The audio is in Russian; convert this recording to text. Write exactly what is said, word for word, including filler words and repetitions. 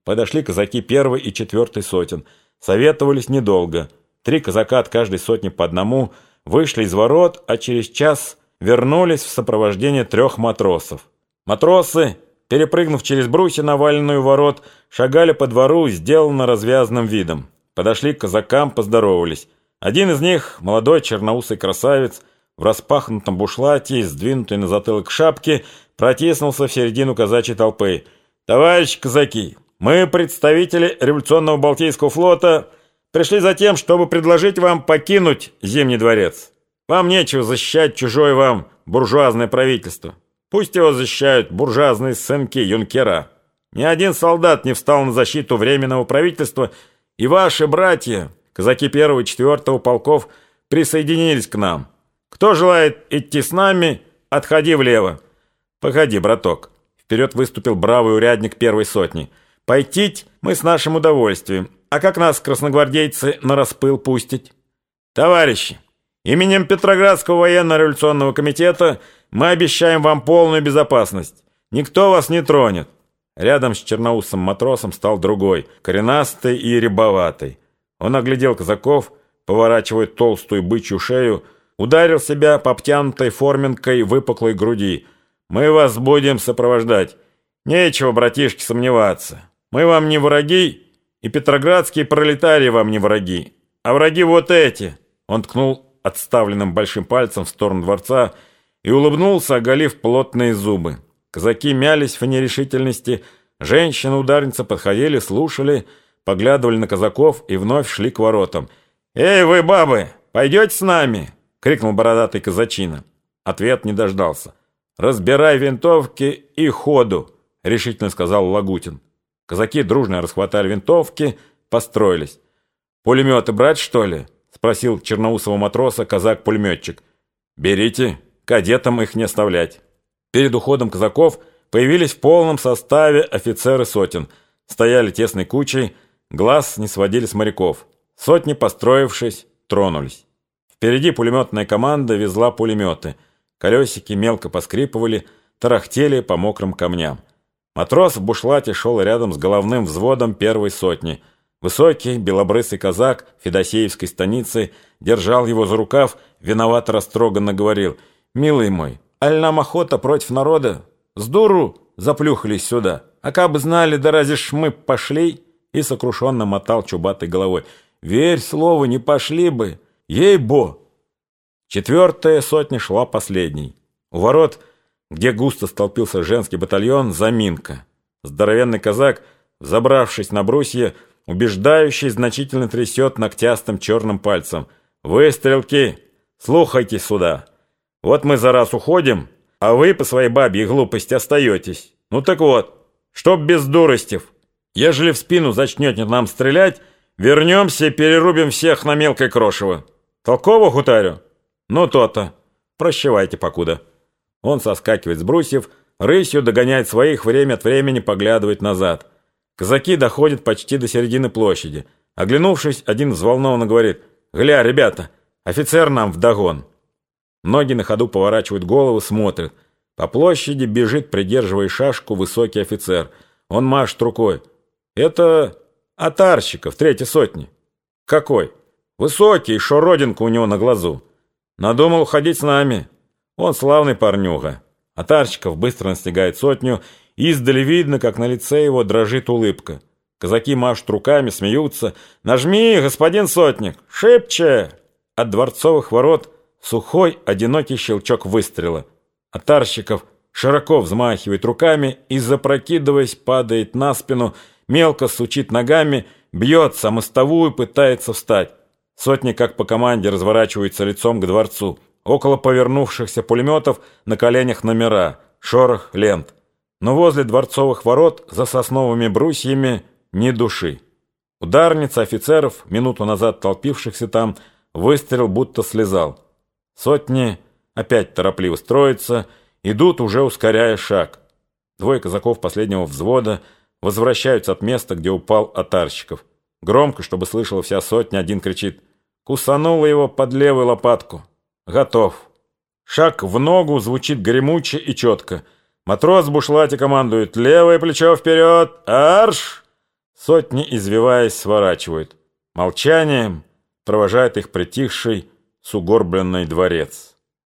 Подошли казаки первой и четвертой сотен. Советовались недолго. Три казака от каждой сотни по одному вышли из ворот, а через час вернулись в сопровождении трех матросов. Матросы, перепрыгнув через брусья, наваленную ворот, шагали по двору, сделанно развязанным видом. Подошли к казакам, поздоровались. Один из них, молодой черноусый красавец, в распахнутом бушлате и сдвинутой на затылок шапке, протиснулся в середину казачьей толпы. «Товарищи казаки, мы, представители революционного Балтийского флота, пришли за тем, чтобы предложить вам покинуть Зимний дворец. Вам нечего защищать чужое вам буржуазное правительство. Пусть его защищают буржуазные сынки юнкера. Ни один солдат не встал на защиту Временного правительства, и ваши братья, казаки первого и четвертого полков, присоединились к нам. Кто желает идти с нами, отходи влево». «Погоди, браток», — вперед выступил бравый урядник первой сотни. «Пойтить мы с нашим удовольствием. А как нас, красногвардейцы, на распыл пустить?» «Товарищи, именем Петроградского военно-революционного комитета мы обещаем вам полную безопасность. Никто вас не тронет». Рядом с черноусым матросом стал другой, коренастый и рябоватый. Он оглядел казаков, поворачивая толстую бычью шею, ударил себя по обтянутой форменкой выпуклой груди. «Мы вас будем сопровождать. Нечего, братишки, сомневаться. Мы вам не враги, и петроградские пролетарии вам не враги, а враги вот эти». Он ткнул отставленным большим пальцем в сторону дворца и улыбнулся, оголив плотные зубы. Казаки мялись в нерешительности, женщины-ударницы подходили, слушали, поглядывали на казаков и вновь шли к воротам. «Эй, вы, бабы, пойдете с нами?» — крикнул бородатый казачина. Ответ не дождался. «Разбирай винтовки и ходу», — решительно сказал Лагутин. Казаки дружно расхватали винтовки, построились. «Пулеметы брать, что ли?» — спросил черноусого матроса казак-пулеметчик. «Берите, кадетам их не оставлять». Перед уходом казаков появились в полном составе офицеры сотен. Стояли тесной кучей, глаз не сводили с моряков. Сотни, построившись, тронулись. Впереди пулеметная команда везла пулеметы. Колесики мелко поскрипывали, тарахтели по мокрым камням. Матрос в бушлате шел рядом с головным взводом первой сотни. Высокий, белобрысый казак Федосеевской станицы держал его за рукав, виновато растроганно говорил: «Милый мой, аль нам охота против народа? С дуру заплюхались сюда. А кабы знали, да разве ж мы пошли?» И сокрушенно мотал чубатой головой. «Верь слову, не пошли бы! Ей-бо!» Четвертая сотня шла последней. У ворот, где густо столпился женский батальон, заминка. Здоровенный казак, забравшись на брусья, убеждающий, значительно трясет ногтястым черным пальцем. «Вы, стрелки, слухайте сюда. Вот мы за раз уходим, а вы по своей бабьей глупости остаетесь. Ну так вот, чтоб без дуростев. Ежели в спину зачнете нам стрелять, вернемся и перерубим всех на мелкое крошево. Толково хутарю? Ну то-то. Прощавайте покуда». Он соскакивает с брусьев, рысью догоняет своих, время от времени поглядывает назад. Казаки доходят почти до середины площади. Оглянувшись, один взволнованно говорит: «Гля, ребята, офицер нам вдогон». Многие на ходу поворачивают головы, смотрят. По площади бежит, придерживая шашку, высокий офицер. Он машет рукой. «Это Атарщиков, третьей сотни». «Какой?» «Высокий, шо родинка у него на глазу. Надумал уходить с нами. Он славный парнюга». Атарщиков быстро настигает сотню. Издали видно, как на лице его дрожит улыбка. Казаки машут руками, смеются. «Нажми, господин сотник! Шибче!» От дворцовых ворот сухой, одинокий щелчок выстрела. Атарщиков широко взмахивает руками и, запрокидываясь, падает на спину, мелко сучит ногами, бьется о мостовую, пытается встать. Сотни, как по команде, разворачиваются лицом к дворцу. Около повернувшихся пулеметов на коленях номера, шорох лент. Но возле дворцовых ворот за сосновыми брусьями ни души. Ударница офицеров, минуту назад толпившихся там, выстрел будто слезал. Сотни опять торопливо строятся, идут, уже ускоряя шаг. Двое казаков последнего взвода возвращаются от места, где упал Атарщиков. Громко, чтобы слышала вся сотня, один кричит: «Кусанула его под левую лопатку». Готов. Шаг в ногу звучит гремуче и четко. Матрос в бушлате командует: «Левое плечо вперед! Арш!» Сотни, извиваясь, сворачивают. Молчанием провожает их притихший, сугорбленный дворец.